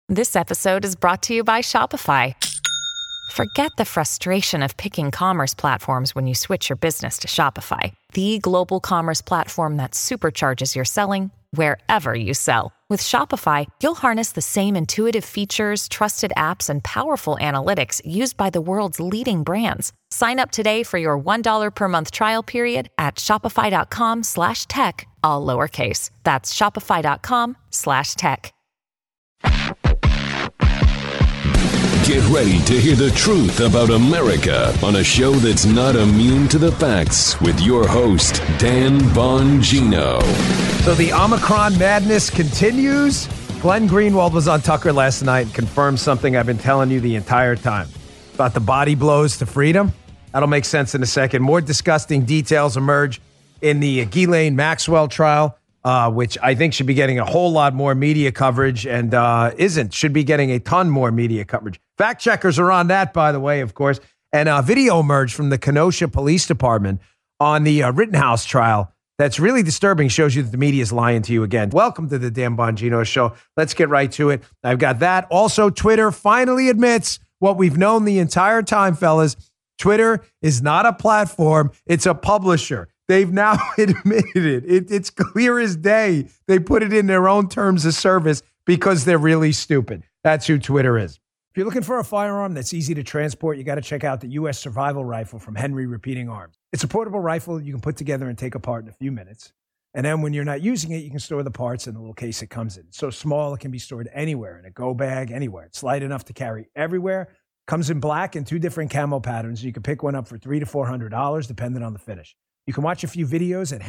This episode is brought to you by Shopify. Forget the frustration of picking commerce platforms when you switch your business to Shopify, the global commerce platform that supercharges your selling wherever you sell. With Shopify, you'll harness the same intuitive features, trusted apps, and powerful analytics used by the world's leading brands. Sign up today for your $1 per month trial period at shopify.com/tech, all lowercase. That's shopify.com/tech. Get ready to hear the truth about America on a show that's not immune to the facts with your host, Dan Bongino. So the Omicron madness continues. Glenn Greenwald was on Tucker last night and confirmed something I've been telling you the entire time about the body blows to freedom. That'll make sense in a second. More disgusting details emerge in the Ghislaine Maxwell trial, which I think should be getting a whole lot more media coverage and should be getting a ton more media coverage. Fact checkers are on that, by the way, of course. And a video emerged from the Kenosha Police Department on the Rittenhouse trial that's really disturbing, shows you that the media is lying to you again. Welcome to the Dan Bongino Show. Let's get right to it. I've got that. Also, Twitter finally admits what we've known the entire time, fellas. Twitter is not a platform. It's a publisher. They've now admitted it. It's clear as day. They put it in their own terms of service because they're really stupid. That's who Twitter is. If you're looking for a firearm that's easy to transport, you got to check out the U.S. Survival Rifle from Henry Repeating Arms. It's a portable rifle you can put together and take apart in a few minutes. And then when you're not using it, you can store the parts in the little case it comes in. It's so small, it can be stored anywhere, in a go bag, anywhere. It's light enough to carry everywhere. Comes in black and 2 different camo patterns. You can pick one up for $300 to $400, depending on the finish. You can watch a few videos at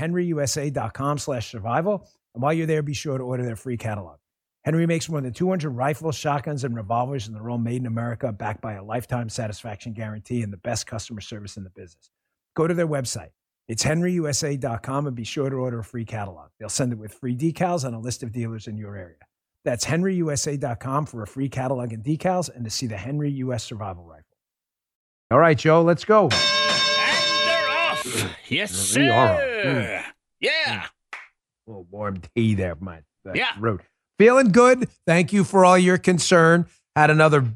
henryusa.com/survival. And while you're there, be sure to order their free catalog. Henry makes more than 200 rifles, shotguns, and revolvers, and they're all made in America, backed by a lifetime satisfaction guarantee and the best customer service in the business. Go to their website. It's henryusa.com, and be sure to order a free catalog. They'll send it with free decals and a list of dealers in your area. That's henryusa.com for a free catalog and decals and to see the Henry U.S. Survival Rifle. All right, Joe, let's go. And they're off. Yes, sir. Yeah. A little warm tea there, man. Yeah. Rude. Feeling good. Thank you for all your concern. Had another,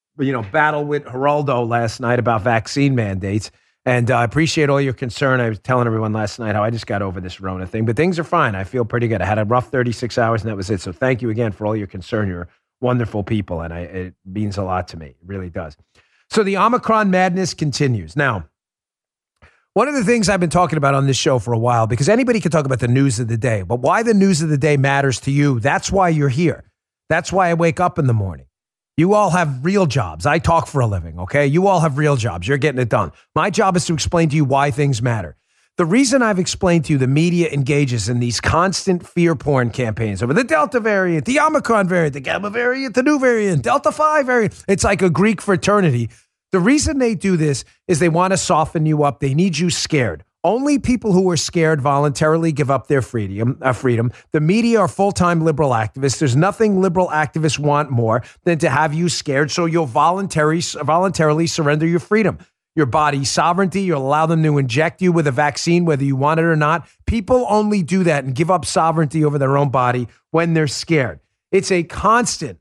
battle with Geraldo last night about vaccine mandates. And I appreciate all your concern. I was telling everyone last night how I just got over this Rona thing, but things are fine. I feel pretty good. I had a rough 36 hours and that was it. So thank you again for all your concern. You're wonderful people. And it means a lot to me. It really does. So the Omicron madness continues. Now, one of the things I've been talking about on this show for a while, because anybody can talk about the news of the day, but why the news of the day matters to you, that's why you're here. That's why I wake up in the morning. You all have real jobs. I talk for a living, okay? You all have real jobs. You're getting it done. My job is to explain to you why things matter. The reason I've explained to you the media engages in these constant fear porn campaigns over the Delta variant, the Omicron variant, the Gamma variant, the new variant, Delta Phi variant. It's like a Greek fraternity. The reason they do this is they want to soften you up. They need you scared. Only people who are scared voluntarily give up their freedom. The media are full-time liberal activists. There's nothing liberal activists want more than to have you scared, so you'll voluntarily surrender your freedom, your body's sovereignty. You'll allow them to inject you with a vaccine, whether you want it or not. People only do that and give up sovereignty over their own body when they're scared. It's a constant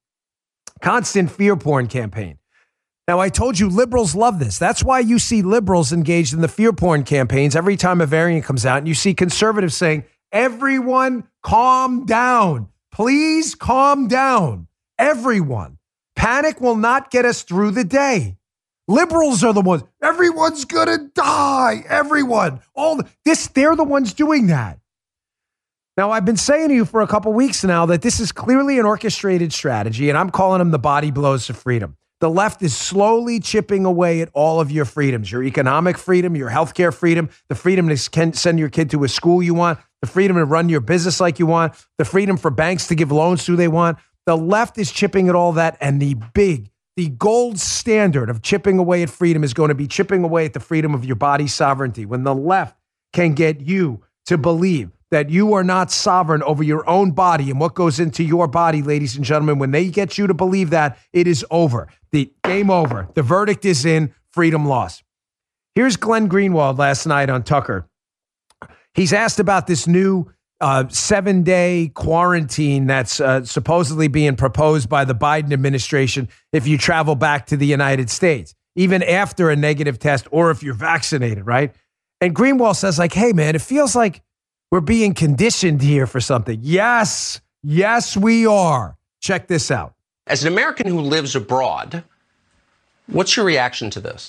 fear porn campaign. Now, I told you liberals love this. That's why you see liberals engaged in the fear porn campaigns every time a variant comes out. And you see conservatives saying, everyone calm down. Please calm down. Everyone. Panic will not get us through the day. Liberals are the ones. Everyone's going to die. Everyone. They're the ones doing that. Now, I've been saying to you for a couple weeks now that this is clearly an orchestrated strategy, and I'm calling them the body blows to freedom. The left is slowly chipping away at all of your freedoms, your economic freedom, your healthcare freedom, the freedom to send your kid to a school you want, the freedom to run your business like you want, the freedom for banks to give loans to who they want. The left is chipping at all that, and the gold standard of chipping away at freedom is going to be chipping away at the freedom of your body's sovereignty. When the left can get you to believe that you are not sovereign over your own body and what goes into your body, ladies and gentlemen, when they get you to believe that, it is over. The game over. The verdict is in. Freedom lost. Here's Glenn Greenwald last night on Tucker. He's asked about this new 7-day quarantine that's supposedly being proposed by the Biden administration if you travel back to the United States, even after a negative test or if you're vaccinated, right? And Greenwald says, like, hey, man, it feels like we're being conditioned here for something. Yes, we are. Check this out. As an American who lives abroad, what's your reaction to this?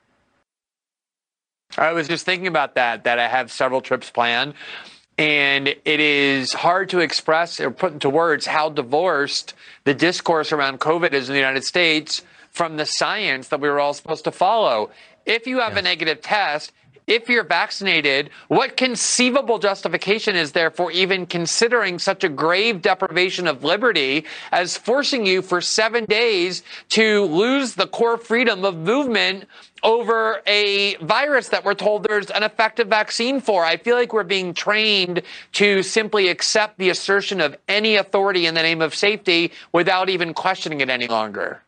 I was just thinking about that I have several trips planned. And it is hard to express or put into words how divorced the discourse around COVID is in the United States from the science that we were all supposed to follow. If you have a negative test, if you're vaccinated, what conceivable justification is there for even considering such a grave deprivation of liberty as forcing you for 7 days to lose the core freedom of movement over a virus that we're told there's an effective vaccine for? I feel like we're being trained to simply accept the assertion of any authority in the name of safety without even questioning it any longer.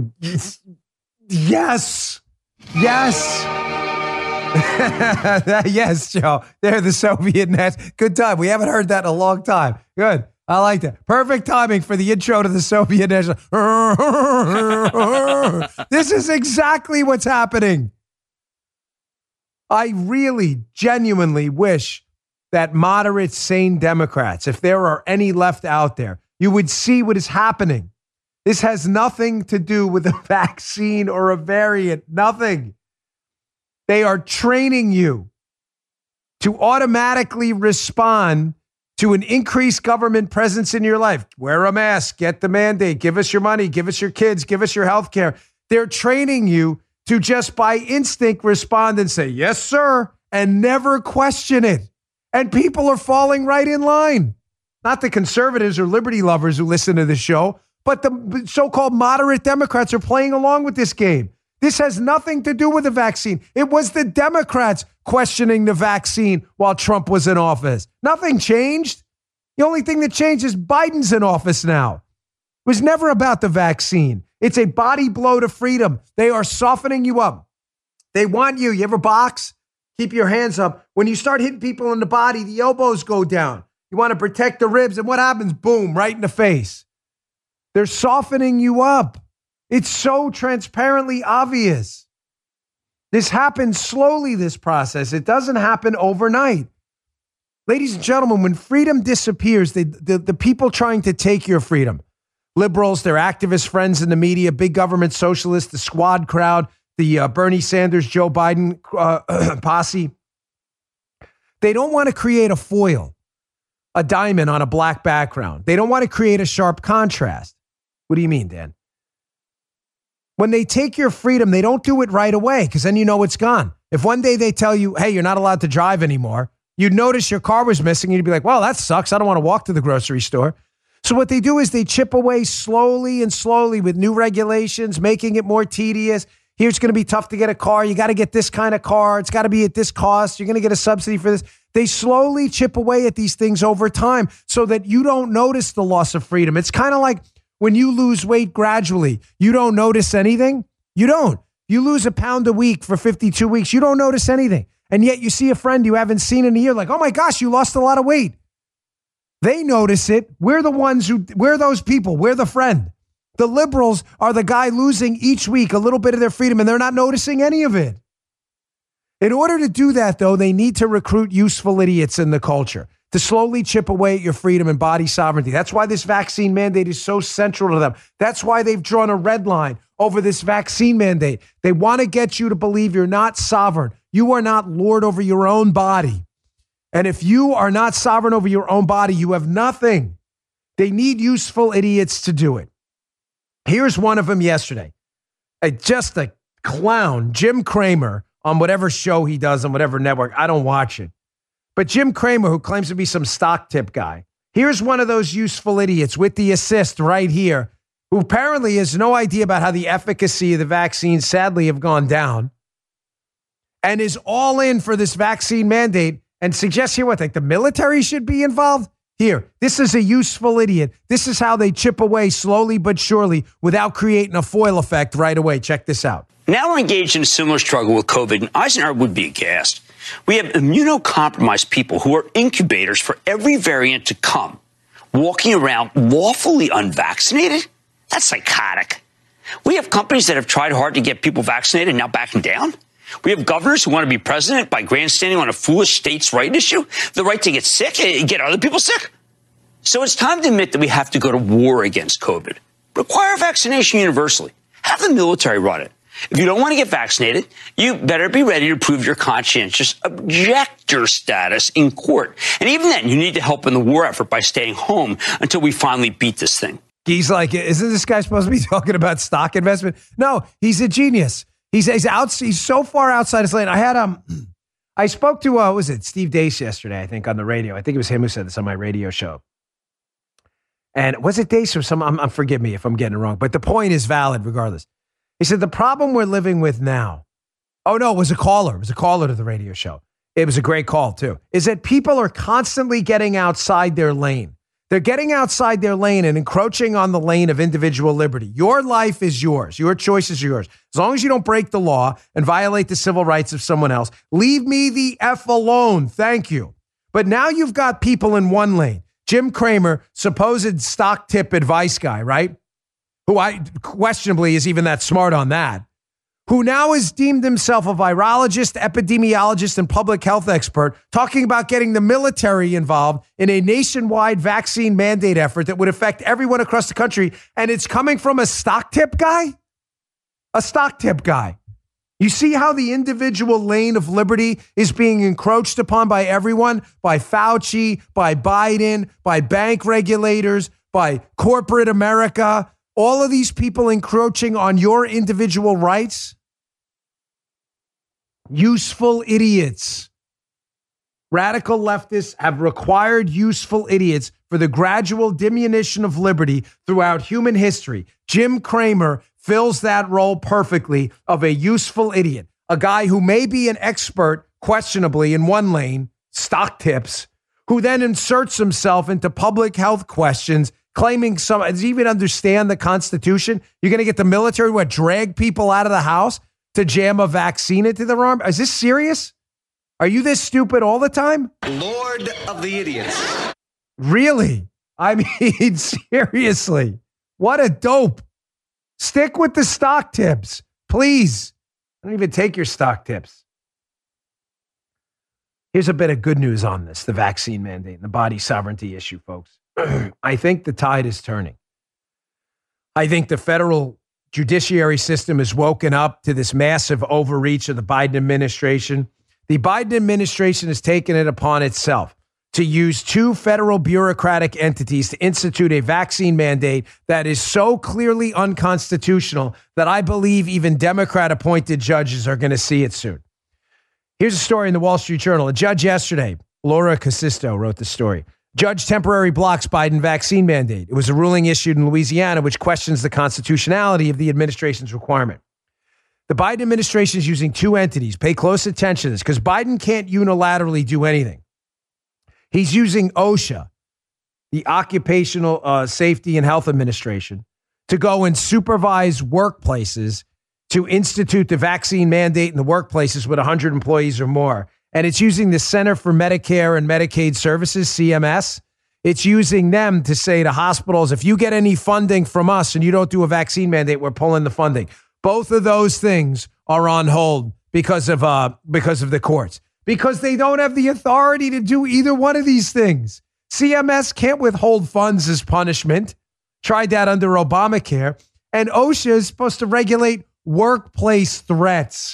Yes. Yes, Joe. They're the Soviet Nets. Good time. We haven't heard that in a long time. Good. I like that. Perfect timing for the intro to the Soviet Nets. This is exactly what's happening. I really, genuinely wish that moderate, sane Democrats, if there are any left out there, you would see what is happening. This has nothing to do with a vaccine or a variant. Nothing. They are training you to automatically respond to an increased government presence in your life. Wear a mask, get the mandate, give us your money, give us your kids, give us your health care. They're training you to just by instinct respond and say, yes, sir, and never question it. And people are falling right in line. Not the conservatives or liberty lovers who listen to the show, but the so-called moderate Democrats are playing along with this game. This has nothing to do with the vaccine. It was the Democrats questioning the vaccine while Trump was in office. Nothing changed. The only thing that changed is Biden's in office now. It was never about the vaccine. It's a body blow to freedom. They are softening you up. They want you. You ever box? Keep your hands up. When you start hitting people in the body, the elbows go down. You want to protect the ribs, and what happens? Boom, right in the face. They're softening you up. It's so transparently obvious. This happens slowly, this process. It doesn't happen overnight. Ladies and gentlemen, when freedom disappears, the people trying to take your freedom, liberals, their activist friends in the media, big government socialists, the squad crowd, the Bernie Sanders, Joe Biden posse, they don't want to create a foil, a diamond on a black background. They don't want to create a sharp contrast. What do you mean, Dan? When they take your freedom, they don't do it right away because then you know it's gone. If one day they tell you, hey, you're not allowed to drive anymore, you'd notice your car was missing. You'd be like, well, that sucks. I don't want to walk to the grocery store. So what they do is they chip away slowly and slowly with new regulations, making it more tedious. Here's going to be tough to get a car. You got to get this kind of car. It's got to be at this cost. You're going to get a subsidy for this. They slowly chip away at these things over time so that you don't notice the loss of freedom. It's kind of like when you lose weight gradually, you don't notice anything. You don't. You lose a pound a week for 52 weeks. You don't notice anything. And yet you see a friend you haven't seen in a year like, oh my gosh, you lost a lot of weight. They notice it. We're those people. We're the friend. The liberals are the guy losing each week a little bit of their freedom and they're not noticing any of it. In order to do that, though, they need to recruit useful idiots in the culture to slowly chip away at your freedom and body sovereignty. That's why this vaccine mandate is so central to them. That's why they've drawn a red line over this vaccine mandate. They want to get you to believe you're not sovereign. You are not Lord over your own body. And if you are not sovereign over your own body, you have nothing. They need useful idiots to do it. Here's one of them yesterday. Just a clown, Jim Cramer, on whatever show he does on whatever network. I don't watch it. But Jim Cramer, who claims to be some stock tip guy, here's one of those useful idiots with the assist right here, who apparently has no idea about how the efficacy of the vaccine sadly have gone down and is all in for this vaccine mandate and suggests here what, like the military should be involved? Here, this is a useful idiot. This is how they chip away slowly but surely without creating a foil effect right away. Check this out. Now we're engaged in a similar struggle with COVID, and Eisenhower would be aghast. We have immunocompromised people who are incubators for every variant to come, walking around lawfully unvaccinated? That's psychotic. We have companies that have tried hard to get people vaccinated and now backing down. We have governors who want to be president by grandstanding on a foolish states' right issue, the right to get sick and get other people sick. So it's time to admit that we have to go to war against COVID. Require vaccination universally. Have the military run it. If you don't want to get vaccinated, you better be ready to prove your conscientious objector status in court. And even then, you need to help in the war effort by staying home until we finally beat this thing. He's like, isn't this guy supposed to be talking about stock investment? No, he's a genius. He's so far outside his lane. I spoke to Steve Deace yesterday, I think, on the radio. I think it was him who said this on my radio show. And was it Deace or some? Forgive me if I'm getting it wrong, but the point is valid regardless. He said the problem we're living with now. Oh no, it was a caller. It was a caller to the radio show. It was a great call too. Is that people are constantly getting outside their lane. They're getting outside their lane and encroaching on the lane of individual liberty. Your life is yours. Your choice is yours. As long as you don't break the law and violate the civil rights of someone else, leave me the F alone. Thank you. But now you've got people in one lane. Jim Cramer, supposed stock tip advice guy, right? Who I questionably is even that smart on that, who now has deemed himself a virologist, epidemiologist, and public health expert, talking about getting the military involved in a nationwide vaccine mandate effort that would affect everyone across the country. And it's coming from a stock tip guy? A stock tip guy. You see how the individual lane of liberty is being encroached upon by everyone, by Fauci, by Biden, by bank regulators, by corporate America, all of these people encroaching on your individual rights? Useful idiots. Radical leftists have required useful idiots for the gradual diminution of liberty throughout human history. Jim Cramer fills that role perfectly of a useful idiot, a guy who may be an expert, questionably, in one lane, stock tips, who then inserts himself into public health questions, claiming does he even understand the Constitution? You're going to get the military to drag people out of the house to jam a vaccine into their arm? Is this serious? Are you this stupid all the time? Lord of the idiots. Really? I mean, seriously. What a dope. Stick with the stock tips, please. I don't even take your stock tips. Here's a bit of good news on this, the vaccine mandate and the body sovereignty issue, folks. I think the tide is turning. I think the federal judiciary system has woken up to this massive overreach of the Biden administration. The Biden administration has taken it upon itself to use two federal bureaucratic entities to institute a vaccine mandate that is so clearly unconstitutional that I believe even Democrat-appointed judges are going to see it soon. Here's a story in the Wall Street Journal. A judge yesterday, Laura Casisto, wrote the story. Judge temporarily blocks Biden vaccine mandate. It was a ruling issued in Louisiana which questions the constitutionality of the administration's requirement. The Biden administration is using two entities. Pay close attention to this because Biden can't unilaterally do anything. He's using OSHA, the Occupational Safety and Health Administration, to go and supervise workplaces to institute the vaccine mandate in the workplaces with 100 employees or more. And it's using the Center for Medicare and Medicaid Services, CMS. It's using them to say to hospitals, if you get any funding from us and you don't do a vaccine mandate, we're pulling the funding. Both of those things are on hold because of the courts, because they don't have the authority to do either one of these things. CMS can't withhold funds as punishment. Tried that under Obamacare. And OSHA is supposed to regulate workplace threats.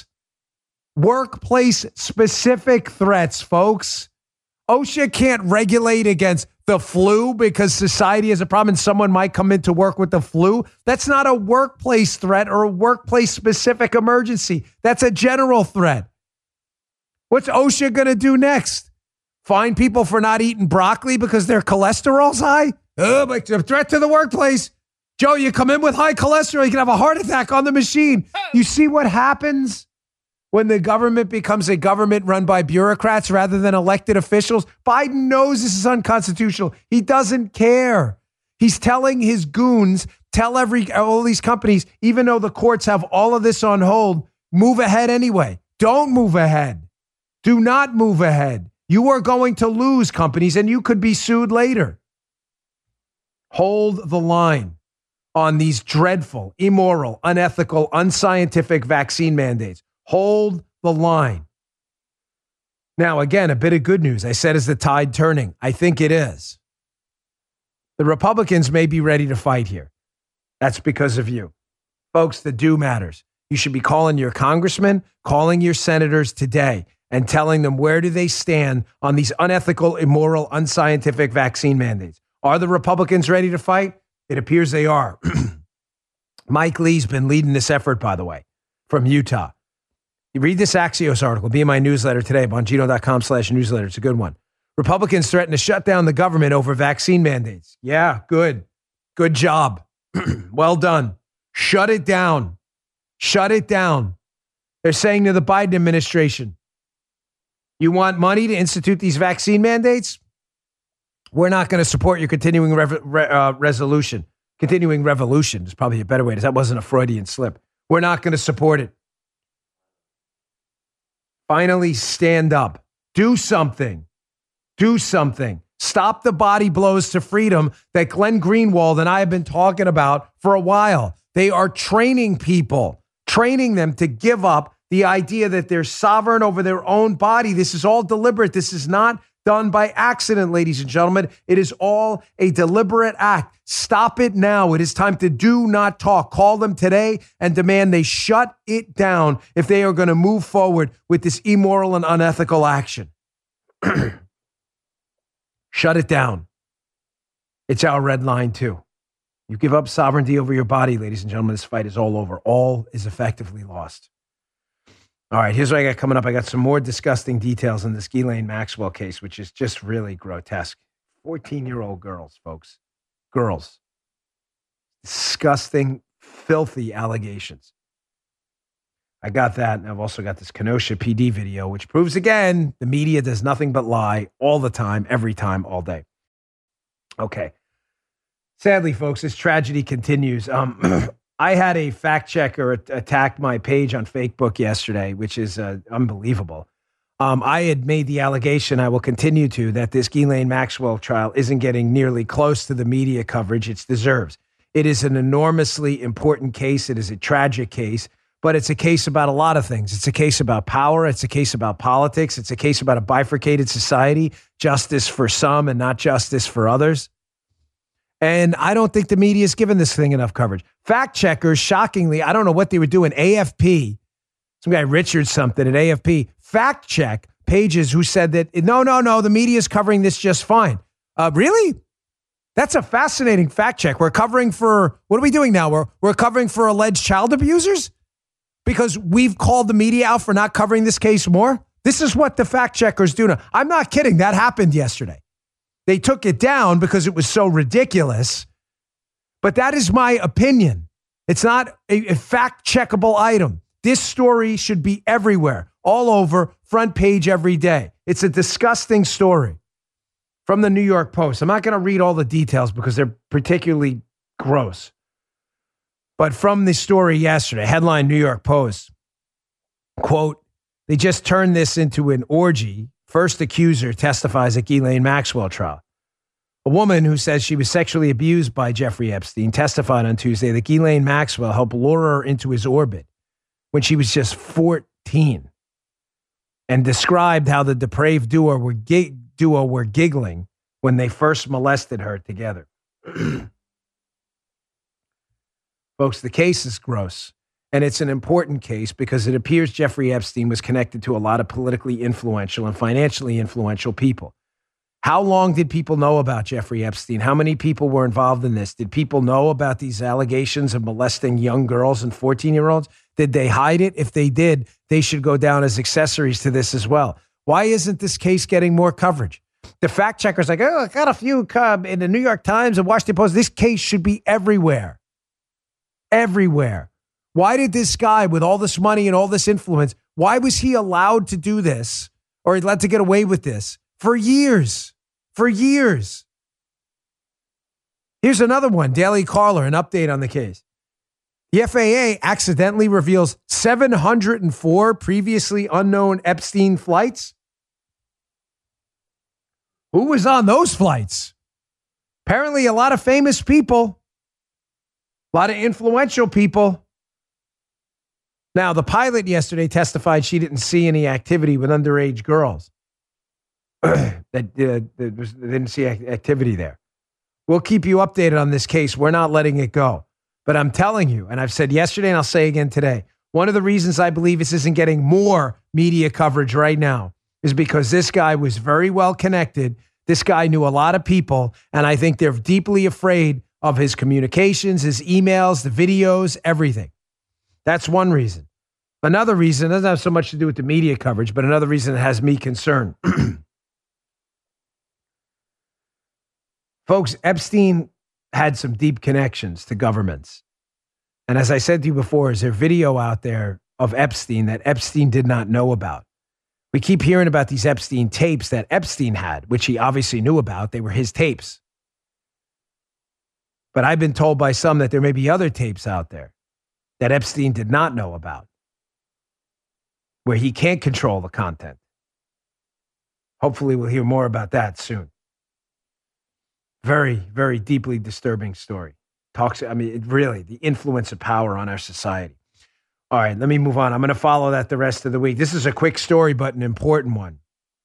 Workplace specific threats, folks. OSHA can't regulate against the flu because society has a problem and someone might come into work with the flu. That's not a workplace threat or a workplace specific emergency. That's a general threat. What's OSHA going to do next? Fine people for not eating broccoli because their cholesterol's high? Oh, but a threat to the workplace. Joe, you come in with high cholesterol, you can have a heart attack on the machine. You see what happens when the government becomes a government run by bureaucrats rather than elected officials? Biden knows this is unconstitutional. He doesn't care. He's telling his goons Tell all these companies, even though the courts have all of this on hold, move ahead anyway. Don't move ahead. Do not move ahead. You are going to lose, companies, and you could be sued later. Hold the line on these dreadful, immoral, unethical, unscientific vaccine mandates. Hold the line. Now, again, a bit of good news. I said, is the tide turning? I think it is. The Republicans may be ready to fight here. That's because of you. Folks, the do matters. You should be calling your congressmen, calling your senators today and telling them where do they stand on these unethical, immoral, unscientific vaccine mandates. Are the Republicans ready to fight? It appears they are. Mike Lee's been leading this effort, by the way, from Utah. You read this Axios article, be in my newsletter today, bongino.com/newsletter. It's a good one. Republicans threaten to shut down the government over vaccine mandates. Yeah, good. Good job. Well done. Shut it down. Shut it down. They're saying to the Biden administration, you want money to institute these vaccine mandates? We're not going to support your continuing resolution. Continuing revolution is probably a better way. That wasn't a Freudian slip. We're not going to support it. Finally, stand up. Do something. Do something. Stop the body blows to freedom that Glenn Greenwald and I have been talking about for a while. They are training people, training them to give up the idea that they're sovereign over their own body. This is all deliberate. This is not done by accident, ladies and gentlemen. It is all a deliberate act. Stop it now. It is time to do not talk. Call them today and demand they shut it down if they are going to move forward with this immoral and unethical action. Shut it down. It's our red line, too. You give up sovereignty over your body, ladies and gentlemen, this fight is all over. All is effectively lost. All right, here's what I got coming up. I got some more disgusting details in this Ghislaine Maxwell case, which is just really grotesque. 14-year-old girls, folks. Girls. Disgusting, filthy allegations. I got that, and I've also got this Kenosha PD video, which proves again, the media does nothing but lie all the time, every time, all day. Okay. Sadly, folks, this tragedy continues. I had a fact checker attack my page on Facebook yesterday, which is unbelievable. I had made the allegation, I will continue to, that this Ghislaine Maxwell trial isn't getting nearly close to the media coverage it deserves. It is an enormously important case. It is a tragic case, but it's a case about a lot of things. It's a case about power. It's a case about politics. It's a case about a bifurcated society, justice for some and not justice for others. And I don't think the media is giving this thing enough coverage. Fact checkers, shockingly, I don't know what they were doing. AFP, some guy Richard something at AFP, fact check pages who said that, no, the media is covering this just fine. Really? That's a fascinating fact check. We're covering for, what are we doing now? We're covering for alleged child abusers? Because we've called the media out for not covering this case more? This is what the fact checkers do now. I'm not kidding. That happened yesterday. They took it down because it was so ridiculous. But that is my opinion. It's not a fact-checkable item. This story should be everywhere, all over, front page every day. It's a disgusting story from the New York Post. I'm not going to read all the details because they're particularly gross. But from the story yesterday, headline New York Post, quote, they just turned this into an orgy. First accuser testifies at Ghislaine Maxwell trial. A woman who says she was sexually abused by Jeffrey Epstein testified on Tuesday that Ghislaine Maxwell helped lure her into his orbit when she was just 14 and described how the depraved duo were giggling when they first molested her together. Folks, the case is gross. And it's an important case because it appears Jeffrey Epstein was connected to a lot of politically influential and financially influential people. How long did people know about Jeffrey Epstein? How many people were involved in this? Did people know about these allegations of molesting young girls and 14-year-olds? Did they hide it? If they did, they should go down as accessories to this as well. Why isn't this case getting more coverage? The fact checkers like, I got a few in the New York Times and Washington Post. This case should be everywhere. Everywhere. Why did this guy with all this money and all this influence, why was he allowed to do this or allowed to get away with this for years? For years. Here's another one. Daily Caller, an update on the case. The FAA accidentally reveals 704 previously unknown Epstein flights. Who was on those flights? Apparently a lot of famous people, a lot of influential people. Now, the pilot yesterday testified she didn't see any activity with underage girls. They didn't see activity there. We'll keep you updated on this case. We're not letting it go. But I'm telling you, and I've said yesterday and I'll say again today, one of the reasons I believe this isn't getting more media coverage right now is because this guy was very well connected. This guy knew a lot of people, and I think they're deeply afraid of his communications, his emails, the videos, everything. That's one reason. Another reason, doesn't have so much to do with the media coverage, but another reason that has me concerned. Folks, Epstein had some deep connections to governments. And as I said to you before, is there video out there of Epstein that Epstein did not know about? We keep hearing about these Epstein tapes that Epstein had, which he obviously knew about. They were his tapes. But I've been told by some that there may be other tapes out there that Epstein did not know about, where he can't control the content. Hopefully we'll hear more about that soon. Very, very deeply disturbing story. The influence of power on our society. All right, let me move on. I'm going to follow that the rest of the week. This is a quick story, but an important one.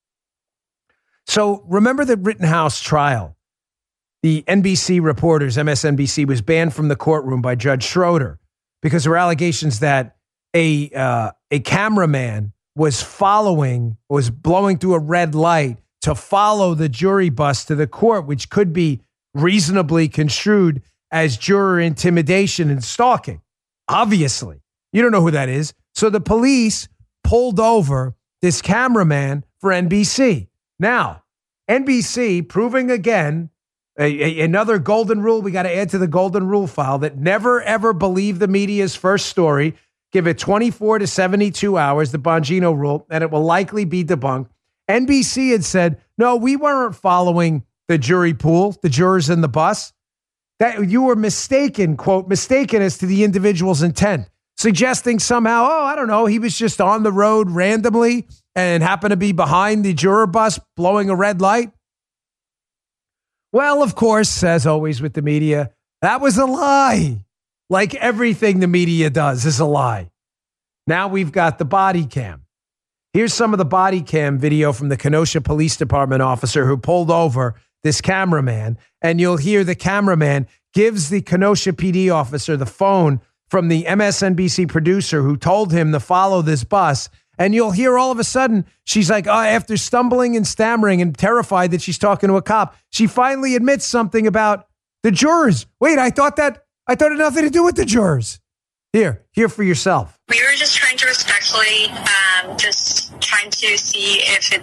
So remember the Rittenhouse trial. The NBC reporters, MSNBC, was banned from the courtroom by Judge Schroeder because there were allegations that a cameraman was blowing through a red light to follow the jury bus to the court, which could be reasonably construed as juror intimidation and stalking. Obviously, you don't know who that is. So the police pulled over this cameraman for NBC. Now, NBC proving again, another golden rule we got to add to the golden rule file, that never, ever believe the media's first story. Give it 24 to 72 hours, the Bongino rule, and it will likely be debunked. NBC had said, no, we weren't following the jury pool, the jurors in the bus. That you were mistaken, quote, mistaken as to the individual's intent, suggesting somehow, I don't know, he was just on the road randomly and happened to be behind the juror bus blowing a red light. Well, of course, as always with the media, that was a lie. Like everything the media does is a lie. Now we've got the body cam. Here's some of the body cam video from the Kenosha Police Department officer who pulled over this cameraman, and you'll hear the cameraman gives the Kenosha PD officer the phone from the MSNBC producer who told him to follow this bus, and you'll hear all of a sudden, she's like, after stumbling and stammering and terrified that she's talking to a cop, she finally admits something about the jurors. Wait, I thought it had nothing to do with the jurors. Hear for yourself. We were just trying to respectfully, just trying to see if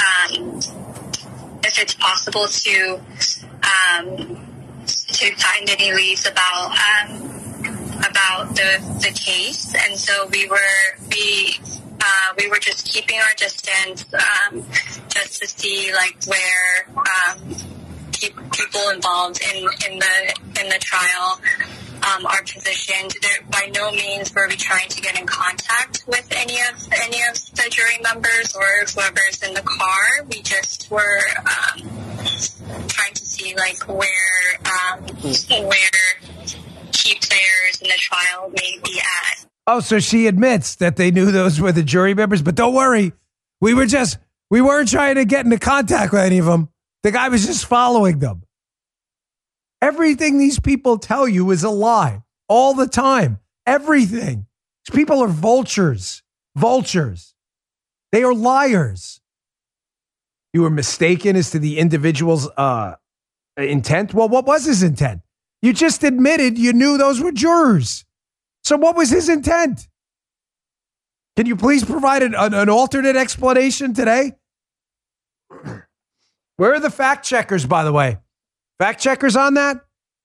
it's possible to find any leads about the case, and so we were just keeping our distance, just to see like where people involved in the trial are positioned. By no means were we trying to get in contact with any of the jury members or whoever's in the car. We just were trying to see like where key players in the trial may be at. Oh, so she admits that they knew those were the jury members, but don't worry, we weren't trying to get into contact with any of them. The guy was just following them. Everything these people tell you is a lie all the time. Everything. These people are vultures. Vultures. They are liars. You were mistaken as to the individual's intent. Well, what was his intent? You just admitted you knew those were jurors. So what was his intent? Can you please provide an alternate explanation today? Where are the fact checkers, by the way? Fact checkers on that?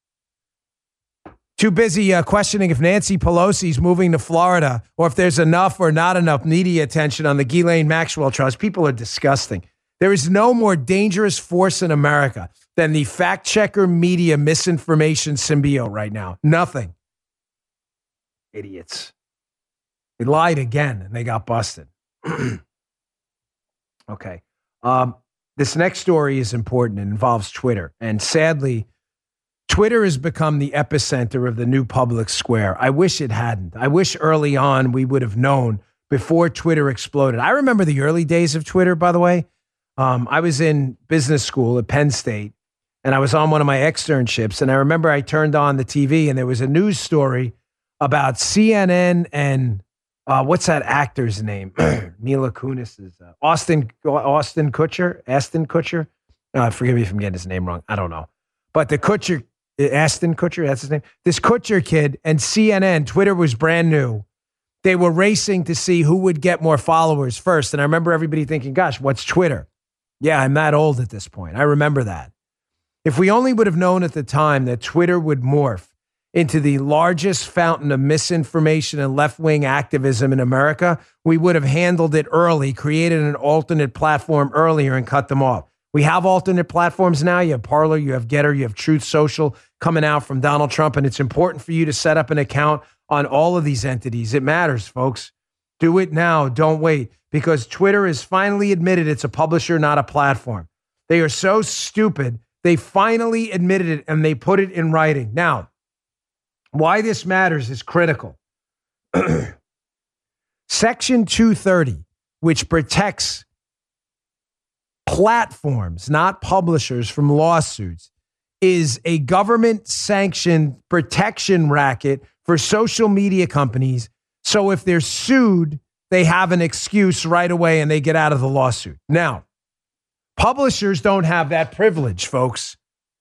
Too busy questioning if Nancy Pelosi's moving to Florida or if there's enough or not enough media attention on the Ghislaine Maxwell trials. People are disgusting. There is no more dangerous force in America than the fact checker media misinformation symbiote right now. Nothing. Idiots. They lied again and they got busted. Okay. This next story is important. It involves Twitter. And sadly, Twitter has become the epicenter of the new public square. I wish it hadn't. I wish early on we would have known before Twitter exploded. I remember the early days of Twitter, by the way. I was in business school at Penn State, and I was on one of my externships, and I remember I turned on the TV, and there was a news story about CNN and what's that actor's name? Mila Kunis is Ashton Kutcher. Forgive me if I'm getting his name wrong. I don't know. But the Kutcher, Ashton Kutcher, that's his name. This Kutcher kid and CNN, Twitter was brand new. They were racing to see who would get more followers first. And I remember everybody thinking, gosh, what's Twitter? Yeah, I'm that old at this point. I remember that. If we only would have known at the time that Twitter would morph into the largest fountain of misinformation and left-wing activism in America, we would have handled it early, created an alternate platform earlier, and cut them off. We have alternate platforms now. You have Parler, you have Getter, you have Truth Social coming out from Donald Trump, and it's important for you to set up an account on all of these entities. It matters, folks. Do it now. Don't wait, because Twitter has finally admitted it's a publisher, not a platform. They are so stupid. They finally admitted it, and they put it in writing. Now, why this matters is critical. Section 230, which protects platforms, not publishers, from lawsuits, is a government-sanctioned protection racket for social media companies. So if they're sued, they have an excuse right away and they get out of the lawsuit. Now, publishers don't have that privilege, folks.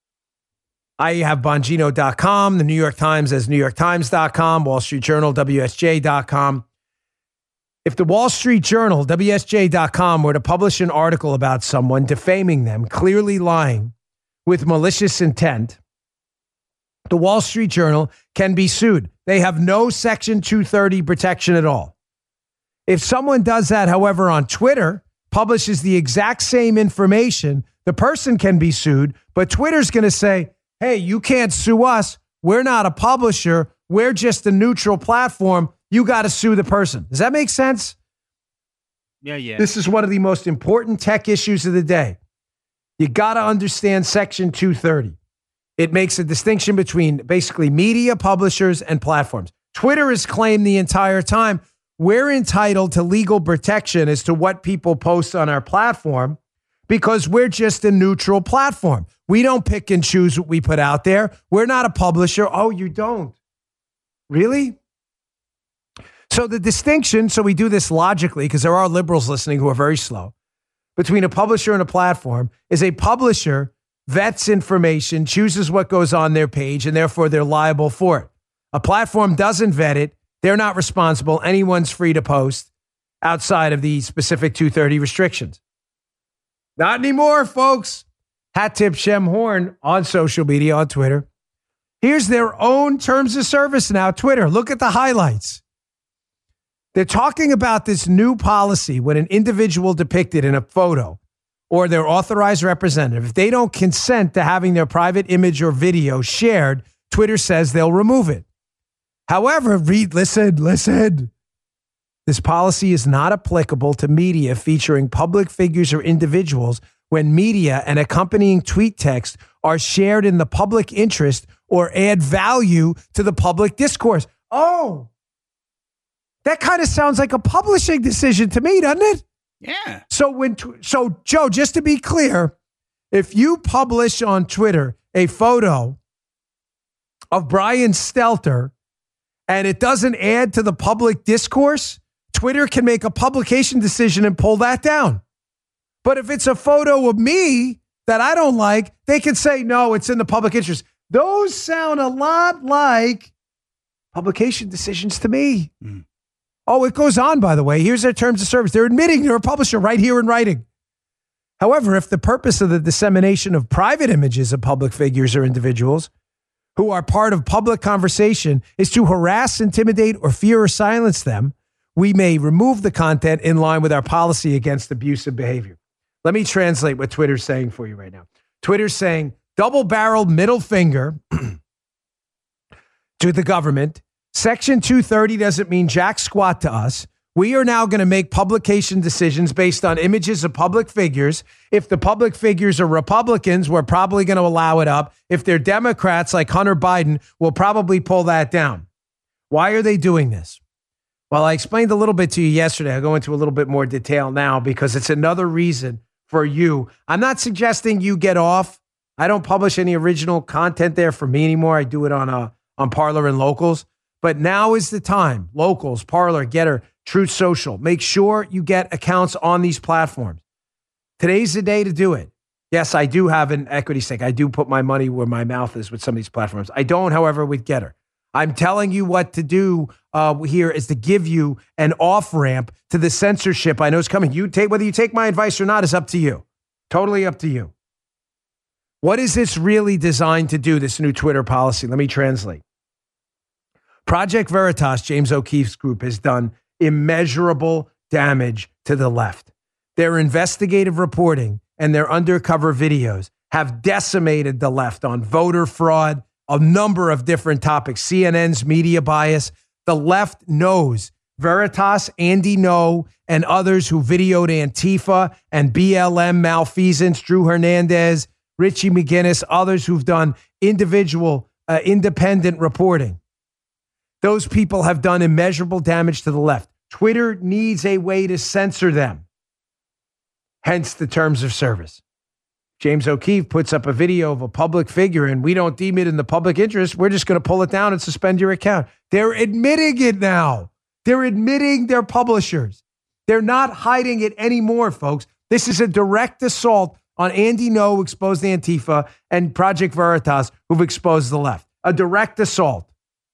I have Bongino.com, the New York Times as NewYorkTimes.com, Wall Street Journal, WSJ.com. If the Wall Street Journal, WSJ.com, were to publish an article about someone, defaming them, clearly lying with malicious intent, the Wall Street Journal can be sued. They have no Section 230 protection at all. If someone does that, however, on Twitter, publishes the exact same information, the person can be sued, but Twitter's going to say, hey, you can't sue us. We're not a publisher. We're just a neutral platform. You got to sue the person. Does that make sense? Yeah. This is one of the most important tech issues of the day. You got to understand Section 230. It makes a distinction between basically media, publishers, and platforms. Twitter has claimed the entire time we're entitled to legal protection as to what people post on our platform because we're just a neutral platform. We don't pick and choose what we put out there. We're not a publisher. Oh, you don't? Really? So the distinction, so we do this logically because there are liberals listening who are very slow, between a publisher and a platform is a publisher vets information, chooses what goes on their page, and therefore they're liable for it. A platform doesn't vet it. They're not responsible. Anyone's free to post outside of the specific 230 restrictions. Not anymore, folks. Hat tip Shem Horn on social media, on Twitter. Here's their own terms of service now, Twitter. Look at the highlights. They're talking about this new policy when an individual depicted in a photo or their authorized representative, if they don't consent to having their private image or video shared, Twitter says they'll remove it. However, listen. This policy is not applicable to media featuring public figures or individuals when media and accompanying tweet text are shared in the public interest or add value to the public discourse. Oh, that kind of sounds like a publishing decision to me, doesn't it? Yeah. So Joe, just to be clear, if you publish on Twitter a photo of Brian Stelter and it doesn't add to the public discourse, Twitter can make a publication decision and pull that down. But if it's a photo of me that I don't like, they can say, no, it's in the public interest. Those sound a lot like publication decisions to me. Mm. Oh, it goes on, by the way. Here's their terms of service. They're admitting they're a publisher right here in writing. However, if the purpose of the dissemination of private images of public figures or individuals who are part of public conversation is to harass, intimidate, or fear or silence them, we may remove the content in line with our policy against abusive behavior. Let me translate what Twitter's saying for you right now. Twitter's saying, double-barreled middle finger to the government. Section 230 doesn't mean jack squat to us. We are now going to make publication decisions based on images of public figures. If the public figures are Republicans, we're probably going to allow it up. If they're Democrats like Hunter Biden, we'll probably pull that down. Why are they doing this? Well, I explained a little bit to you yesterday. I'll go into a little bit more detail now because it's another reason for you. I'm not suggesting you get off. I don't publish any original content there for me anymore. I do it on Parler and Locals. But now is the time. Locals, Parler, Getter, Truth Social. Make sure you get accounts on these platforms. Today's the day to do it. Yes, I do have an equity stake. I do put my money where my mouth is with some of these platforms. I don't, however, with Getter. I'm telling you what to do here is to give you an off-ramp to the censorship I know is coming. Whether you take my advice or not is up to you. Totally up to you. What is this really designed to do, this new Twitter policy? Let me translate. Project Veritas, James O'Keefe's group, has done immeasurable damage to the left. Their investigative reporting and their undercover videos have decimated the left on voter fraud, a number of different topics, CNN's media bias. The left knows Veritas, Andy Ngo, and others who videoed Antifa and BLM malfeasance, Drew Hernandez, Richie McGinnis, others who've done individual, independent reporting. Those people have done immeasurable damage to the left. Twitter needs a way to censor them. Hence the terms of service. James O'Keefe puts up a video of a public figure and we don't deem it in the public interest. We're just going to pull it down and suspend your account. They're admitting it now. They're admitting they're publishers. They're not hiding it anymore, folks. This is a direct assault on Andy Ngo, who exposed the Antifa, and Project Veritas, who've exposed the left. A direct assault.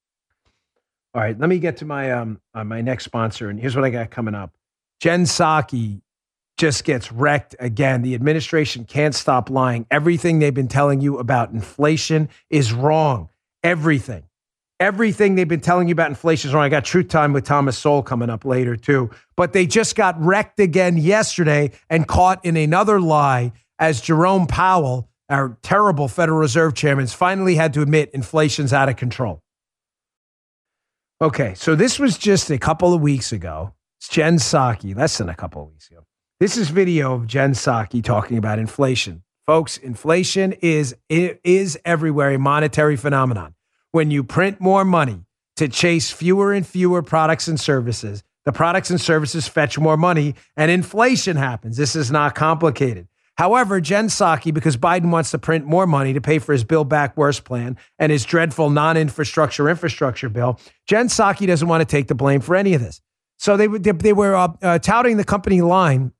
All right, let me get to my my next sponsor, and here's what I got coming up. Jen Psaki just gets wrecked again. The administration can't stop lying. Everything they've been telling you about inflation is wrong. Everything they've been telling you about inflation is wrong. I got Truth Time with Thomas Sowell coming up later too. But they just got wrecked again yesterday and caught in another lie as Jerome Powell, our terrible Federal Reserve chairman, finally had to admit inflation's out of control. Okay, so this was just a couple of weeks ago. It's Jen Psaki, less than a couple of weeks ago. This is video of Jen Psaki talking about inflation. Folks, inflation is everywhere a monetary phenomenon. When you print more money to chase fewer and fewer products and services, the products and services fetch more money and inflation happens. This is not complicated. However, Jen Psaki, because Biden wants to print more money to pay for his Build Back Worse plan and his dreadful infrastructure bill, Jen Psaki doesn't want to take the blame for any of this. So they were touting the company line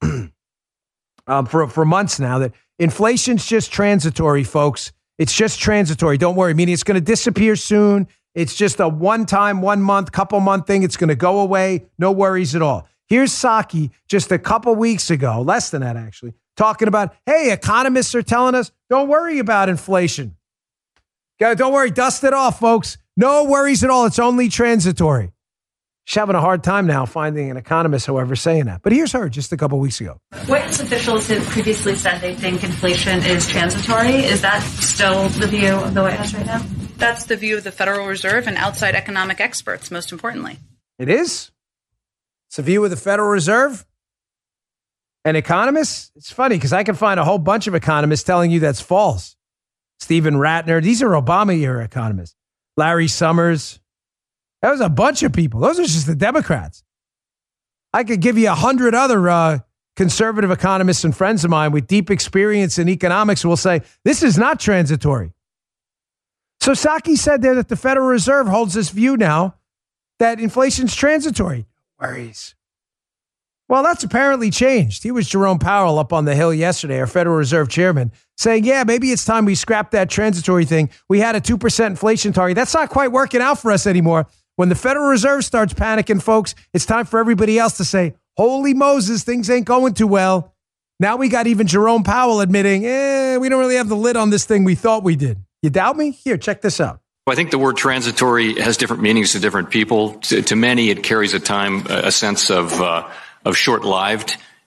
for months now that inflation's just transitory, folks. It's just transitory. Don't worry. Meaning it's going to disappear soon. It's just a one-time, 1 month, couple month thing. It's going to go away. No worries at all. Here's Psaki just a couple weeks ago, less than that actually, talking about, hey, economists are telling us, don't worry about inflation. Don't worry, dust it off, folks. No worries at all. It's only transitory. She's having a hard time now finding an economist, however, saying that. But here's her just a couple weeks ago. Witness officials have previously said they think inflation is transitory. Is that still the view of the White House right now? That's the view of the Federal Reserve and outside economic experts, most importantly. It is? It's the view of the Federal Reserve and economists? It's funny because I can find a whole bunch of economists telling you that's false. Stephen Ratner, these are Obama-era economists. Larry Summers. That was a bunch of people. Those are just the Democrats. I could give you 100 other conservative economists and friends of mine with deep experience in economics who will say, this is not transitory. So Psaki said there that the Federal Reserve holds this view now that inflation's transitory. Worries. Well, that's apparently changed. He was Jerome Powell up on the Hill yesterday, our Federal Reserve chairman, saying, yeah, maybe it's time we scrap that transitory thing. We had a 2% inflation target. That's not quite working out for us anymore. When the Federal Reserve starts panicking, folks, it's time for everybody else to say, holy Moses, things ain't going too well. Now we got even Jerome Powell admitting, we don't really have the lid on this thing we thought we did. You doubt me? Here, check this out. I think the word transitory has different meanings to different people. To many, it carries a sense of short-lived.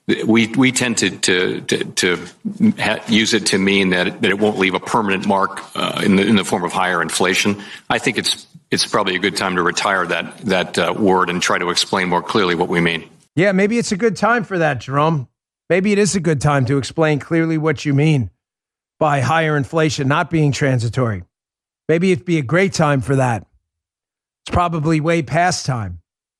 we tend to use it to mean that it won't leave a permanent mark in the form of higher inflation. I think it's probably a good time to retire that word and try to explain more clearly what we mean. Yeah, maybe it's a good time for that, Jerome. Maybe it is a good time to explain clearly what you mean by higher inflation not being transitory. Maybe it'd be a great time for that. It's probably way past time.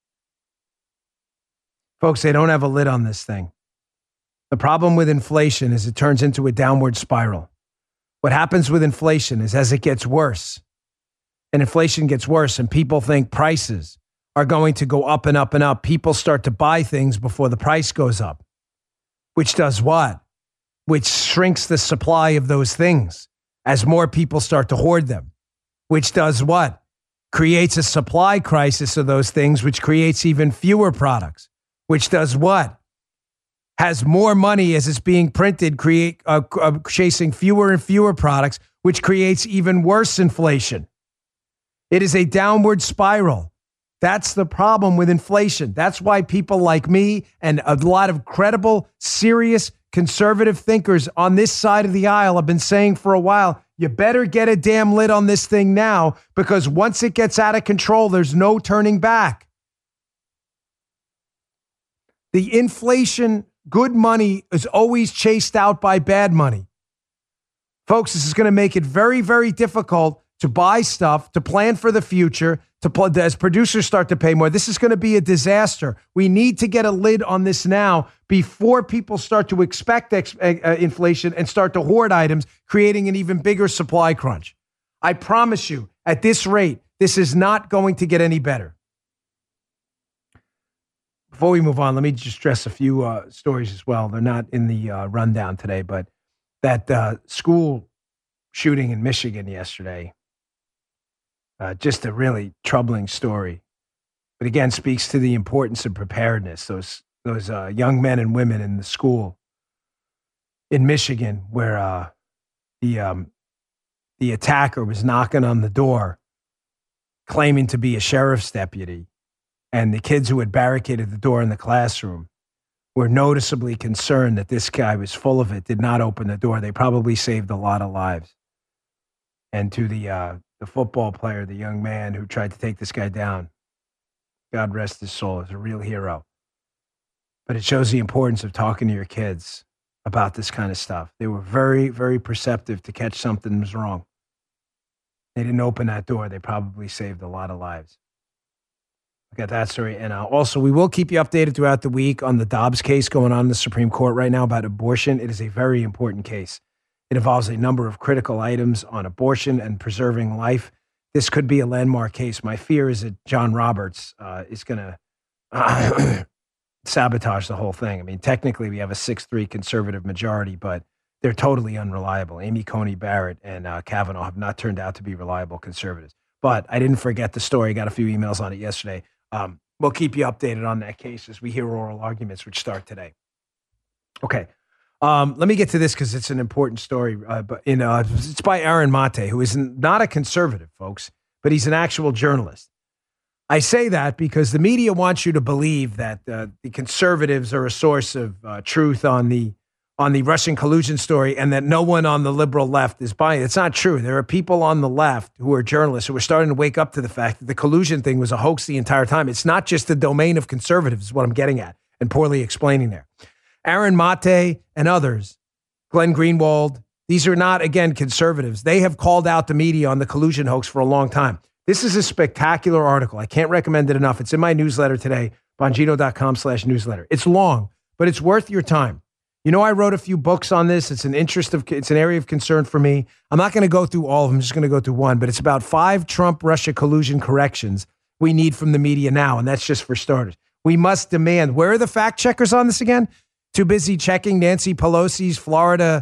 Folks, they don't have a lid on this thing. The problem with inflation is it turns into a downward spiral. What happens with inflation is as it gets worse, and inflation gets worse, and people think prices are going to go up and up and up, people start to buy things before the price goes up. Which does what? Which shrinks the supply of those things as more people start to hoard them. Which does what? Creates a supply crisis of those things, which creates even fewer products. Which does what? Has more money as it's being printed, chasing fewer and fewer products, which creates even worse inflation. It is a downward spiral. That's the problem with inflation. That's why people like me and a lot of credible, serious, conservative thinkers on this side of the aisle have been saying for a while, you better get a damn lid on this thing now, because once it gets out of control, there's no turning back. The inflation, good money is always chased out by bad money. Folks, this is going to make it very, very difficult to buy stuff, to plan for the future, as producers start to pay more. This is going to be a disaster. We need to get a lid on this now before people start to expect inflation and start to hoard items, creating an even bigger supply crunch. I promise you, at this rate, this is not going to get any better. Before we move on, let me just stress a few stories as well. They're not in the rundown today, but that school shooting in Michigan yesterday, just a really troubling story. But again, speaks to the importance of preparedness. Those young men and women in the school in Michigan where the attacker was knocking on the door, claiming to be a sheriff's deputy. And the kids who had barricaded the door in the classroom were noticeably concerned that this guy was full of it, did not open the door. They probably saved a lot of lives. And to the football player, the young man who tried to take this guy down, God rest his soul, is a real hero. But it shows the importance of talking to your kids about this kind of stuff. They were very, very perceptive to catch something was wrong. They didn't open that door. They probably saved a lot of lives. Look at that story. And also, we will keep you updated throughout the week on the Dobbs case going on in the Supreme Court right now about abortion. It is a very important case. It involves a number of critical items on abortion and preserving life. This could be a landmark case. My fear is that John Roberts is going to sabotage the whole thing. I mean, technically, we have a 6-3 conservative majority, but they're totally unreliable. Amy Coney Barrett and Kavanaugh have not turned out to be reliable conservatives. But I didn't forget the story. Got a few emails on it yesterday. We'll keep you updated on that case as we hear oral arguments, which start today. Okay. Let me get to this because it's an important story. But it's by Aaron Mate, who is not a conservative, folks, but he's an actual journalist. I say that because the media wants you to believe that the conservatives are a source of truth on the Russian collusion story and that no one on the liberal left is buying it. It's not true. There are people on the left who are journalists who are starting to wake up to the fact that the collusion thing was a hoax the entire time. It's not just the domain of conservatives is what I'm getting at and poorly explaining there. Aaron Mate and others, Glenn Greenwald, these are not, again, conservatives. They have called out the media on the collusion hoax for a long time. This is a spectacular article. I can't recommend it enough. It's in my newsletter today, bongino.com/newsletter. It's long, but it's worth your time. You know, I wrote a few books on this. It's an area of concern for me. I'm not going to go through all of them. I'm just going to go through one, but it's about 5 Trump-Russia collusion corrections we need from the media now, and that's just for starters. We must demand, where are the fact checkers on this again? Too busy checking Nancy Pelosi's Florida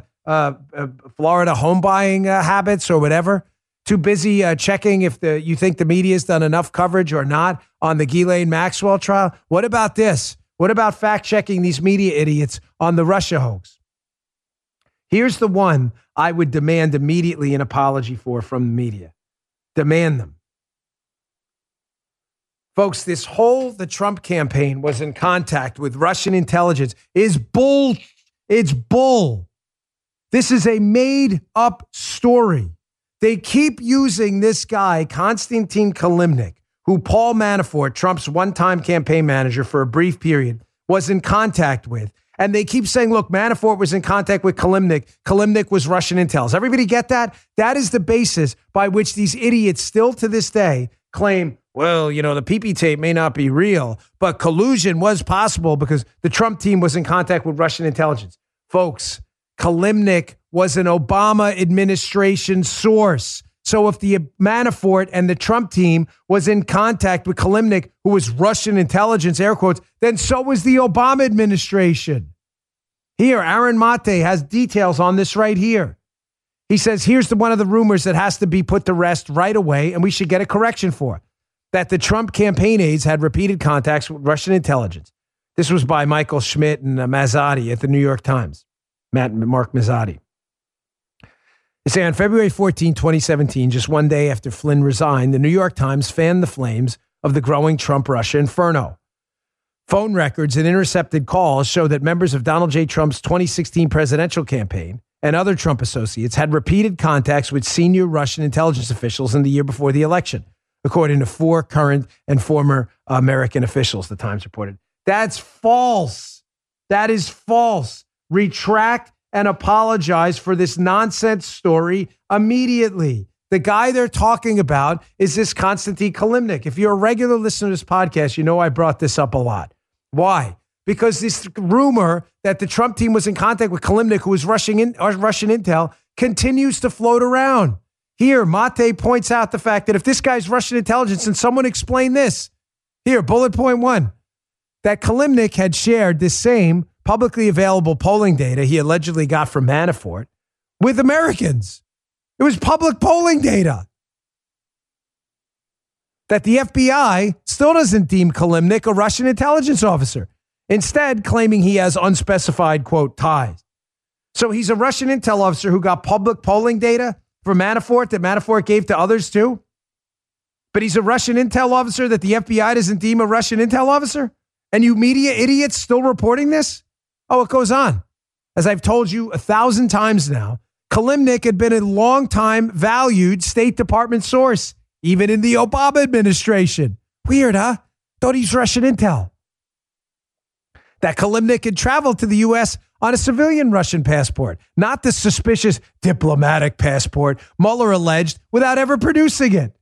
home buying habits or whatever. Too busy checking if you think the media's done enough coverage or not on the Ghislaine Maxwell trial. What about this? What about fact-checking these media idiots on the Russia hoax? Here's the one I would demand immediately an apology from the media. Demand them. Folks, the Trump campaign was in contact with Russian intelligence is bull. It's bull. This is a made-up story. They keep using this guy, Konstantin Kilimnik, who Paul Manafort, Trump's one-time campaign manager for a brief period, was in contact with. And they keep saying, look, Manafort was in contact with Kilimnik. Kilimnik was Russian intel. Does everybody get that? That is the basis by which these idiots still to this day claim, well, the PP tape may not be real, but collusion was possible because the Trump team was in contact with Russian intelligence. Folks, Kilimnik was an Obama administration source. So if the Manafort and the Trump team was in contact with Kilimnik, who was Russian intelligence, air quotes, then so was the Obama administration. Here, Aaron Mate has details on this right here. He says, here's one of the rumors that has to be put to rest right away, and we should get a correction for, that the Trump campaign aides had repeated contacts with Russian intelligence. This was by Michael Schmidt and Mazzotti at the New York Times. Mark Mazzotti. They say on February 14, 2017, just one day after Flynn resigned, the New York Times fanned the flames of the growing Trump-Russia inferno. Phone records and intercepted calls show that members of Donald J. Trump's 2016 presidential campaign and other Trump associates had repeated contacts with senior Russian intelligence officials in the year before the election, according to 4 current and former American officials, the Times reported. That's false. That is false. Retract and apologize for this nonsense story immediately. The guy they're talking about is this Konstantin Kilimnik. If you're a regular listener to this podcast, you know I brought this up a lot. Why? Because this rumor that the Trump team was in contact with Kilimnik, who was Russian intel, continues to float around. Here, Mate points out the fact that if this guy's Russian intelligence, and someone explain this. Here, bullet point 1, that Kilimnik had shared this same publicly available polling data he allegedly got from Manafort with Americans. It was public polling data. That the FBI still doesn't deem Kilimnik a Russian intelligence officer, instead claiming he has unspecified, quote, ties. So he's a Russian intel officer who got public polling data from Manafort that Manafort gave to others too. But he's a Russian intel officer that the FBI doesn't deem a Russian intel officer? And you media idiots still reporting this? Oh, it goes on. As I've told you 1,000 times now, Kilimnik had been a long-time valued State Department source, even in the Obama administration. Weird, huh? Thought he's Russian intel. That Kilimnik had traveled to the U.S. on a civilian Russian passport, not the suspicious diplomatic passport Mueller alleged without ever producing it.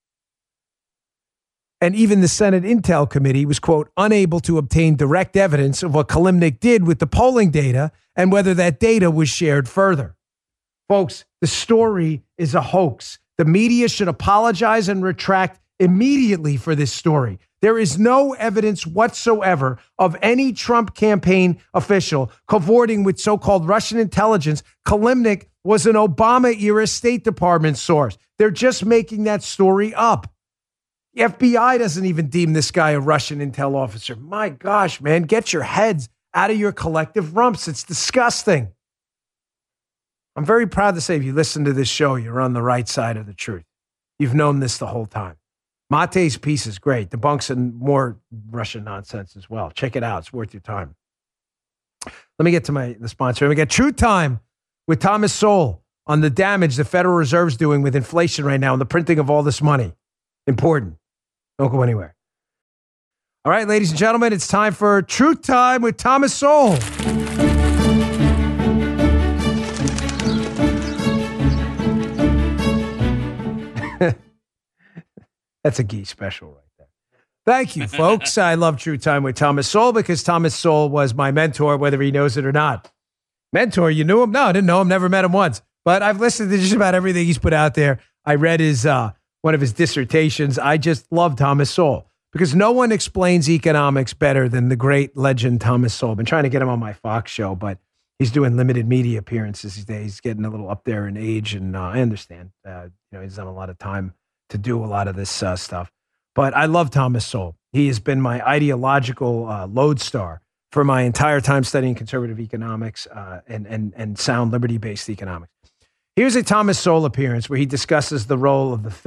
And even the Senate Intel Committee was, quote, unable to obtain direct evidence of what Kilimnik did with the polling data and whether that data was shared further. Folks, the story is a hoax. The media should apologize and retract immediately for this story. There is no evidence whatsoever of any Trump campaign official cavorting with so-called Russian intelligence. Kilimnik was an Obama-era State Department source. They're just making that story up. The FBI doesn't even deem this guy a Russian intel officer. My gosh, man, get your heads out of your collective rumps. It's disgusting. I'm very proud to say if you listen to this show, you're on the right side of the truth. You've known this the whole time. Mate's piece is great. Debunks and more Russian nonsense as well. Check it out. It's worth your time. Let me get to the sponsor. We got True Time with Thomas Sowell on the damage the Federal Reserve's doing with inflation right now and the printing of all this money. Important. Don't go anywhere. All right, ladies and gentlemen, it's time for True Time with Thomas Sowell. That's a geese special right there. Thank you, folks. I love True Time with Thomas Sowell because Thomas Sowell was my mentor, whether he knows it or not. Mentor, you knew him? No, I didn't know him. Never met him once. But I've listened to just about everything he's put out there. I read his one of his dissertations. I just love Thomas Sowell because no one explains economics better than the great legend Thomas Sowell. I've been trying to get him on my Fox show, but he's doing limited media appearances these days. He's getting a little up there in age, and I understand. He's done a lot of time to do a lot of this stuff. But I love Thomas Sowell. He has been my ideological lodestar for my entire time studying conservative economics and sound liberty-based economics. Here's a Thomas Sowell appearance where he discusses the role of the Fed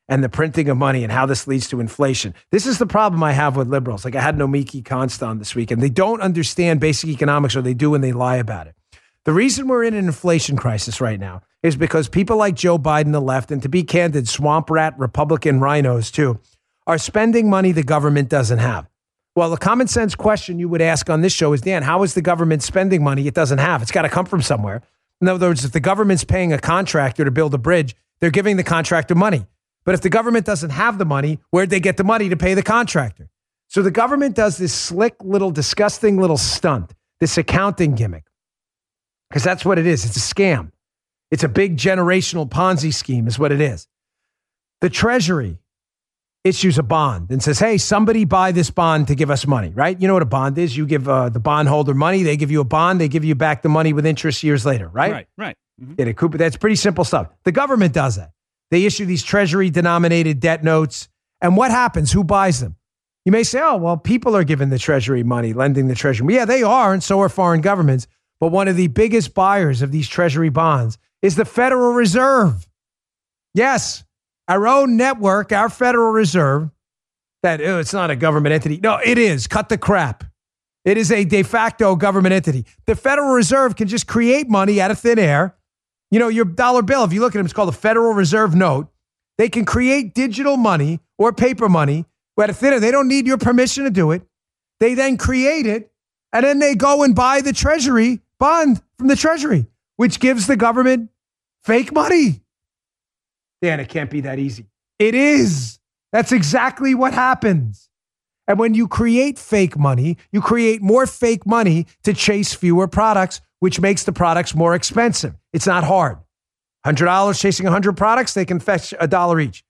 and the printing of money and how this leads to inflation. This is the problem I have with liberals. Like I had Nomiki Konst on this week, and they don't understand basic economics, or they do and they lie about it. The reason we're in an inflation crisis right now is because people like Joe Biden, the left, and to be candid, swamp rat Republican rhinos too, are spending money the government doesn't have. Well, the common sense question you would ask on this show is, Dan, how is the government spending money it doesn't have? It's got to come from somewhere. In other words, if the government's paying a contractor to build a bridge, they're giving the contractor money. But if the government doesn't have the money, where'd they get the money to pay the contractor? So the government does this slick little, disgusting little stunt, this accounting gimmick, because that's what it is. It's a scam. It's a big generational Ponzi scheme is what it is. The Treasury issues a bond and says, hey, somebody buy this bond to give us money, right? You know what a bond is? You give the bondholder money. They give you a bond. They give you back the money with interest years later, right? Right. Mm-hmm. Yeah, that's pretty simple stuff. The government does that. They issue these Treasury-denominated debt notes. And what happens? Who buys them? You may say, oh, well, people are giving the Treasury money, lending the Treasury. Well, yeah, they are, and so are foreign governments. But one of the biggest buyers of these Treasury bonds is the Federal Reserve. Yes, our own network, our Federal Reserve, it's not a government entity. No, it is. Cut the crap. It is a de facto government entity. The Federal Reserve can just create money out of thin air. You know, your dollar bill, if you look at them, it's called a Federal Reserve note. They can create digital money or paper money out of thin air. They don't need your permission to do it. They then create it, and then they go and buy the Treasury bond from the Treasury, which gives the government fake money. Dan, it can't be that easy. It is. That's exactly what happens. And when you create fake money, you create more fake money to chase fewer products, which makes the products more expensive. It's not hard. $100 chasing 100 products, they can fetch $1 each.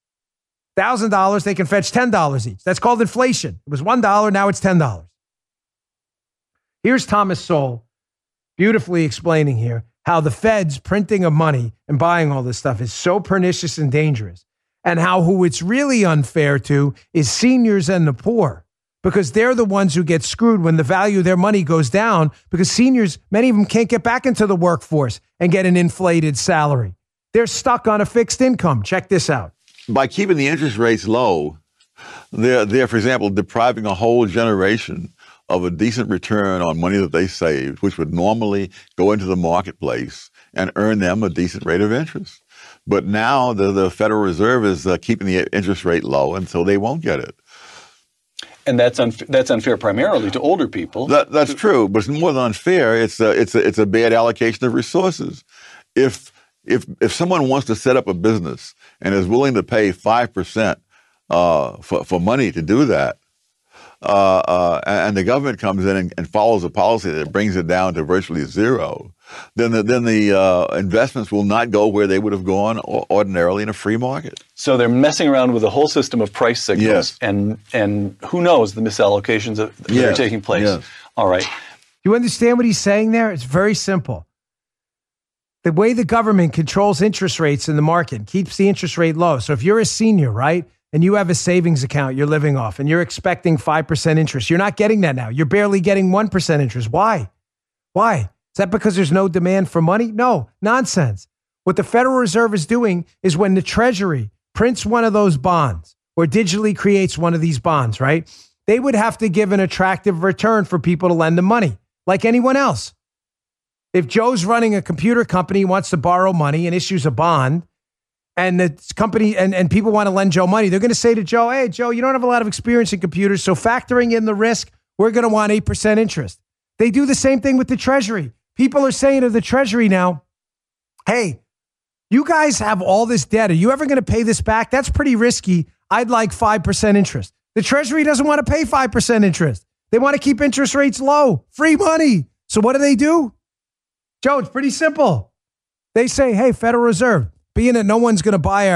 $1,000, they can fetch $10 each. That's called inflation. It was $1, now it's $10. Here's Thomas Sowell beautifully explaining here how the Fed's printing of money and buying all this stuff is so pernicious and dangerous, and how who it's really unfair to is seniors and the poor, because they're the ones who get screwed when the value of their money goes down, because seniors, many of them can't get back into the workforce and get an inflated salary. They're stuck on a fixed income. Check this out. By keeping the interest rates low, they're, for example, depriving a whole generation of a decent return on money that they saved, which would normally go into the marketplace and earn them a decent rate of interest. But now the Federal Reserve is keeping the interest rate low, and so they won't get it. And that's unfair primarily to older people. That's true, but it's more than unfair. It's a bad allocation of resources. If someone wants to set up a business and is willing to pay 5% for money to do that, and the government comes in and follows a policy that brings it down to virtually zero, then the investments will not go where they would have gone ordinarily in a free market. So they're messing around with a whole system of price signals, and who knows the misallocations that are taking place. Yes. All right. You understand what he's saying there? It's very simple. The way the government controls interest rates in the market keeps the interest rate low. So if you're a senior, right, and you have a savings account you're living off and you're expecting 5% interest, you're not getting that now. You're barely getting 1% interest. Why? Why? Is that because there's no demand for money? No, nonsense. What the Federal Reserve is doing is when the Treasury prints one of those bonds or digitally creates one of these bonds, right, they would have to give an attractive return for people to lend them money, like anyone else. If Joe's running a computer company, wants to borrow money and issues a bond, and the company and people want to lend Joe money, they're going to say to Joe, hey, Joe, you don't have a lot of experience in computers, so factoring in the risk, we're going to want 8% interest. They do the same thing with the Treasury. People are saying to the Treasury now, hey, you guys have all this debt. Are you ever going to pay this back? That's pretty risky. I'd like 5% interest. The Treasury doesn't want to pay 5% interest. They want to keep interest rates low, free money. So what do? Joe, it's pretty simple. They say, hey, Federal Reserve, being that no one's going to buy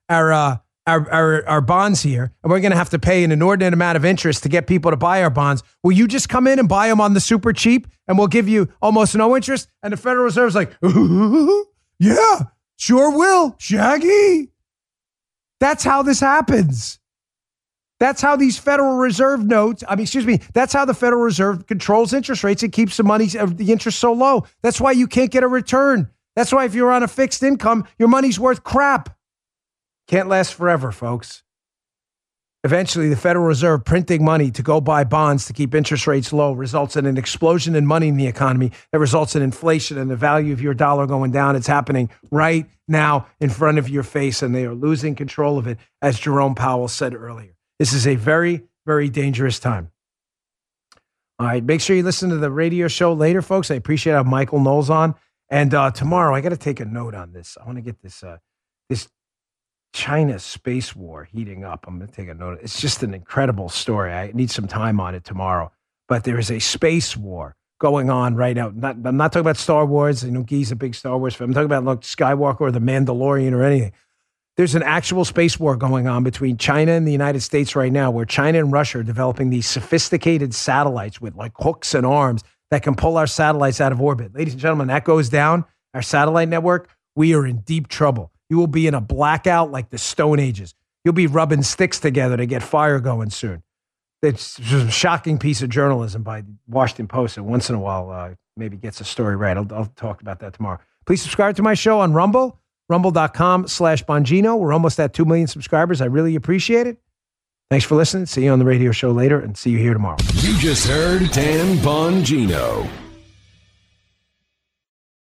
our bonds here, and we're going to have to pay an inordinate amount of interest to get people to buy our bonds, will you just come in and buy them on the super cheap, and we'll give you almost no interest? And the Federal Reserve's like, yeah, sure will, Shaggy. That's how this happens. That's how these Federal Reserve that's how the Federal Reserve controls interest rates and keeps the interest so low. That's why you can't get a return. That's why if you're on a fixed income, your money's worth crap. Can't last forever, folks. Eventually, the Federal Reserve printing money to go buy bonds to keep interest rates low results in an explosion in money in the economy that results in inflation and the value of your dollar going down. It's happening right now in front of your face, and they are losing control of it, as Jerome Powell said earlier. This is a very, very dangerous time. All right, make sure you listen to the radio show later, folks. I appreciate having Michael Knowles on. And tomorrow, I got to take a note on this. I want to get this China space war heating up. I'm going to take a note. It's just an incredible story. I need some time on it tomorrow. But there is a space war going on right now. I'm not talking about Star Wars. Guy's a big Star Wars fan. I'm talking about Luke Skywalker or the Mandalorian or anything. There's an actual space war going on between China and the United States right now, where China and Russia are developing these sophisticated satellites with like hooks and arms that can pull our satellites out of orbit. Ladies and gentlemen, that goes down, our satellite network, we are in deep trouble. You will be in a blackout like the Stone Ages. You'll be rubbing sticks together to get fire going soon. It's just a shocking piece of journalism by Washington Post, and once in a while maybe gets a story right. I'll talk about that tomorrow. Please subscribe to my show on Rumble, rumble.com/Bongino. We're almost at 2 million subscribers. I really appreciate it. Thanks for listening. See you on the radio show later, and see you here tomorrow. You just heard Dan Bongino.